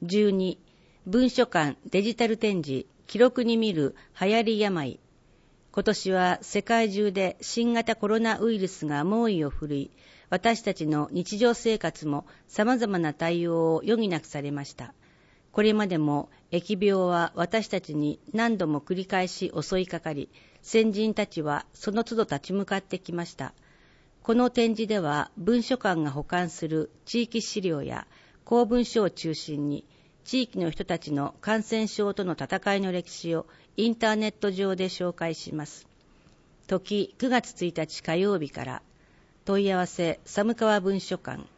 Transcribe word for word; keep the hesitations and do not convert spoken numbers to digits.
じゅうに、文書館デジタル展示、記録に見る流行り病。今年は世界中で新型コロナウイルスが猛威を振るい、私たちの日常生活も様々な対応を余儀なくされました。これまでも疫病は私たちに何度も繰り返し襲いかかり、先人たちはその都度立ち向かってきました。この展示では文書館が保管する地域資料や公文書を中心に、地域の人たちの感染症との戦いの歴史をインターネット上で紹介します。時くがつついたち火曜日から。問い合わせ寒川文書館